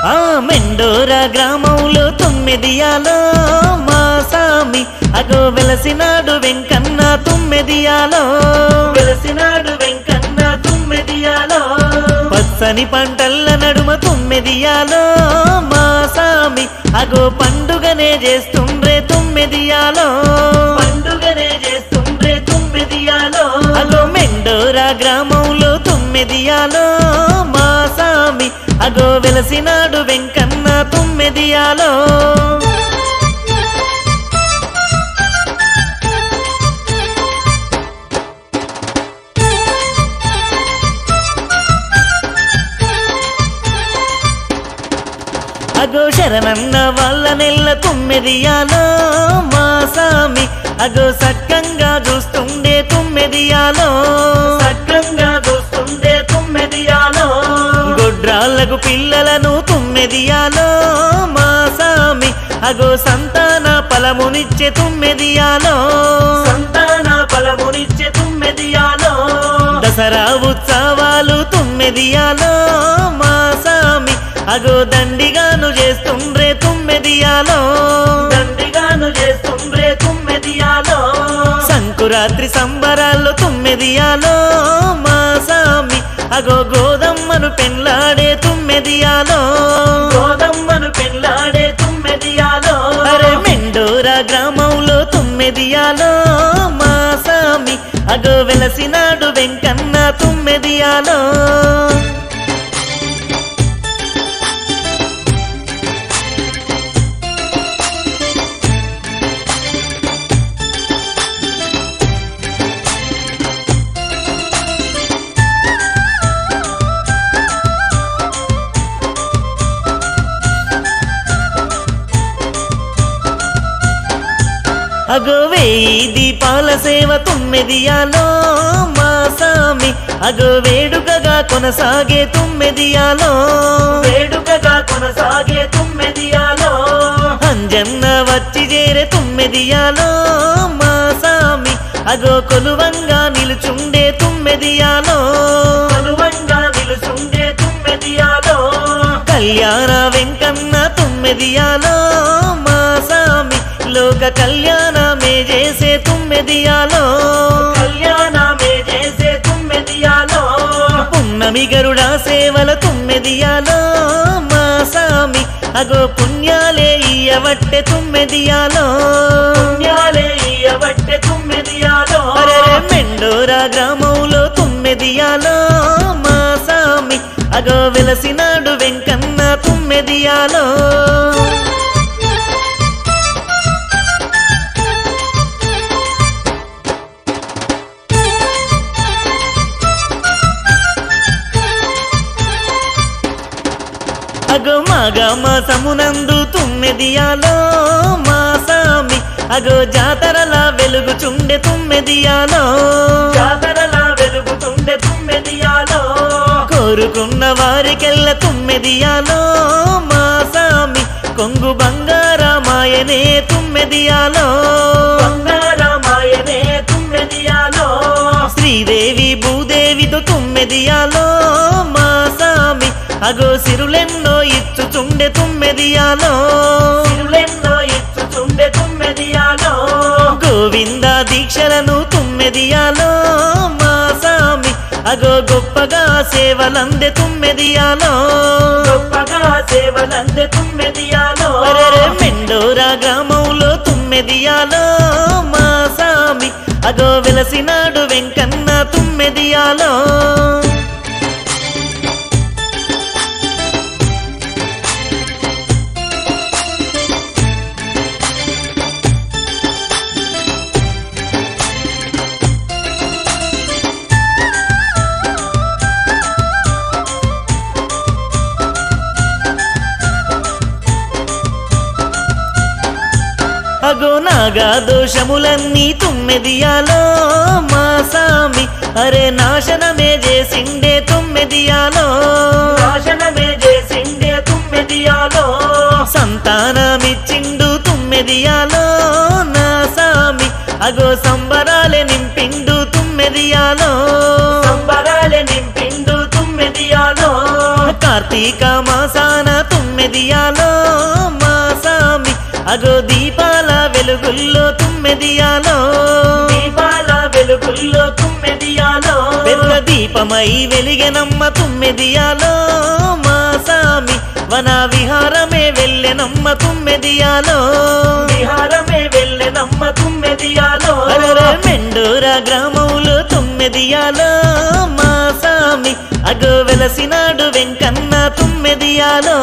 ఆ మెండోరా గ్రామంలో తుమ్మెదియాలో మా సామి అగో వెలసినాడు వెంకన్న తుమ్మెదియాలో వెలసినాడు వెంకన్న తుమ్మెదియాలో పచ్చని పంటల్ల నడుమ తుమ్మెదియాలో మా సామి అగో పండుగనే చేస్తుండ్రే తుమ్మెదియాలో పండుగనే చేస్తుండ్రే తుమ్మెదియాలో అగో మెండోరా గ్రామంలో తుమ్మెదియాలో మా సామి అగో వెలసినాడు వెంకన్న తుమ్మెదియాలో అగో శరణన్న వాళ్ళ నెల్ల తుమ్మెదియాలో మా సామి అగో సక్కంగా చూస్తుండే తుమ్మెదియాలో సక్కంగా చూస్తుండే తుమ్మెదియాలో గొడ్రాళ్ళకు పిల్లలను తుమ్మెదియాలో మా సామి అగో సంతాన ఫలమునిచ్చే తుమ్మెదియాలో సంతాన ఫలమునిచ్చే తుమ్మెదియాలో దసరా ఉత్సవాలు తుమ్మెదియాలో మా సామి అగో దండిగాను చేస్తుండ్రే తుమ్మెదియాలో దండిగాను చేస్తుండ్రే తుమ్మెదియాలో సంకురాత్రి సంబరాల్లో తుమ్మెదియాలో మా సామి అగో గోదమ్మను పెండ్లాడే తుమ్మెదియాలో గోదమ్మను పెండ్లాడే తుమ్మెదియాలో అరే మెండోరా గ్రామంలో తుమ్మెదియాలో మా సామి అగో వెలసినాడు వెంకన్న తుమ్మెదియాలో అగో వేయి దీపాల సేవ తుమ్మెదియాలో మా సామి అగో వేడుకగా కొనసాగే తుమ్మెదియాలో వేడుకగా కొనసాగే తుమ్మెదియాలో అంజన్న వచ్చి చేరే తుమ్మెదియాలో మా సామి అగో కొలువంగా నిలుచుండే తుమ్మెదియాలో కొలువంగా నిలుచుండే తుమ్మెదియాలో కళ్యాణ వెంకన్న తుమ్మెదియాలో మా సామి లోక కళ్యాణమే చేసే తుమ్మెదియాలో కళ్యాణమే చేసే తుమ్మెదియాలో పున్నమి గరుడా సేవల తుమ్మెదియాలో మా సామి అగో పుణ్యాలే ఇయ్యవట్టె తుమ్మెదియాలో పుణ్యాలే ఇయ్యవట్టె తుమ్మెదియాలో అరే మెండోరా గ్రామంలో తుమ్మెదియాలో మా సామి అగో వెలసినాడు వెంకన్న తుమ్మెదియాలో అగో మాగా మాసమునందు తుమ్మెదియాలో మా సామి అగో జాతరలా వెలుగుచుండె తుమ్మెదియాలో జాతరలా వెలుగుచుండె తుమ్మెదియాలో కోరుకున్న వారికెల్ల తుమ్మెదియాలో మా సామి కొంగు బంగారమాయనే తుమ్మెదియాలో బంగారమాయనే తుమ్మెదియాలో శ్రీదేవి భూదేవితో తుమ్మెదియాలో మా సామి అగో సిరులెన్నో ఇచ్చుచుండె తుమ్మెదియాలో సిరులెన్నో ఇచ్చుచుండె తుమ్మెదియాలో గోవింద దీక్షలను తుమ్మెదియాలో మా సామి అగో గొప్పగా సేవలందె తుమ్మెదియాలో గొప్పగా సేవలందె తుమ్మెదియాలో అరే మెండోరా గ్రామంలో తుమ్మెదియాలో మా సామి అగో వెలసినాడు వెంకన్న తుమ్మెదియాలో అగో నాగా దోషములన్నీ తుమ్మెదియాలో మా సామి అరే నాశనమే చేసిండే తుమ్మెదియాలో నాశనమే చేసిండే తుమ్మెదియాలో సంతానమిచ్చిండు తుమ్మెదియాలో నా సామి అగో సంబరాలే నింపిండు తుమ్మెదియాలో సంబరాలే నింపిండు తుమ్మెదియాలో కార్తీక మాసాన తుమ్మె తుమ్మెదియాలో మా సామి అగో దీపాల వెలుగుల్లో తుమ్మెదియాలో దీపాల వెలుగుల్లో తుమ్మెదియాలో పెద్ద దీపమై వెలిగెనమ్మ తుమ్మెదియాలో మా సామి వన విహారమే వెళ్ళెనమ్మ తుమ్మెదియాలో విహారమే వెళ్ళెనమ్మ తుమ్మెదియాలో మెండోర గ్రామంలో తుమ్మెదియాలో మా సామి అగో వెలసినాడు వెంకన్న తుమ్మెదియాలో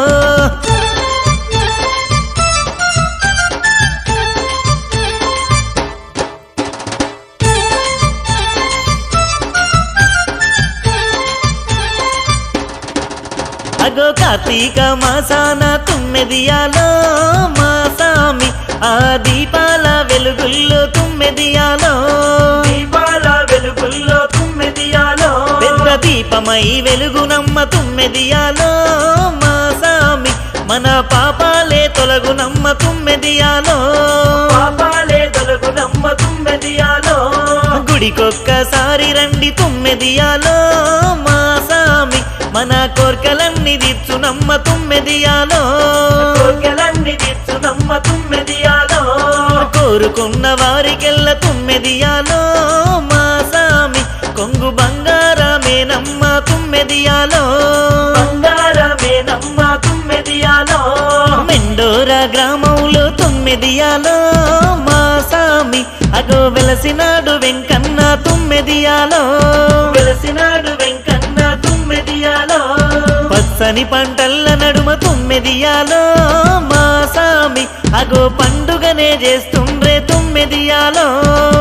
అగో కార్తీక మాసాన తుమ్మెదియాలో మా సామి ఆ దీపాల వెలుగుల్లో తుమ్మెదియాలో దీపాల వెలుగుల్లో తుమ్మెదియాలో పెద్ద దీపమై వెలుగునమ్మ తుమ్మెదియాలో మా సామి మన పాపాలే తొలగునమ్మ తుమ్మెదియాలో పాపాలే తొలగునమ్మ తుమ్మెదియాలో గుడికొక్కసారి రండి తుమ్మెదియాలో మా సామి మన కోర్కెలన్నీ తీర్చునమ్మ తుమ్మెదియాలో కోర్కెలన్నీ తీర్చునమ్మ తుమ్మెదియాలో కోరుకున్న వారికెల్ల తుమ్మెదియాలో మా సామి కొంగు బంగారమేనమ్మ తుమ్మెదియాలో బంగారమేనమ్మ తుమ్మెదియాలో మెండోర గ్రామంలో తుమ్మెదియాలో మా సామి అగో వెలసినాడు వెంకన్న తుమ్మెదియాలో వెలసినాడు వెంకన్న తుమ్మెదియాలో పచ్చని పంటల్ల నడుమ తుమ్మెదియాలో మా సామి అగో పండుగనే చేస్తుండ్రే తుమ్మెదియాలో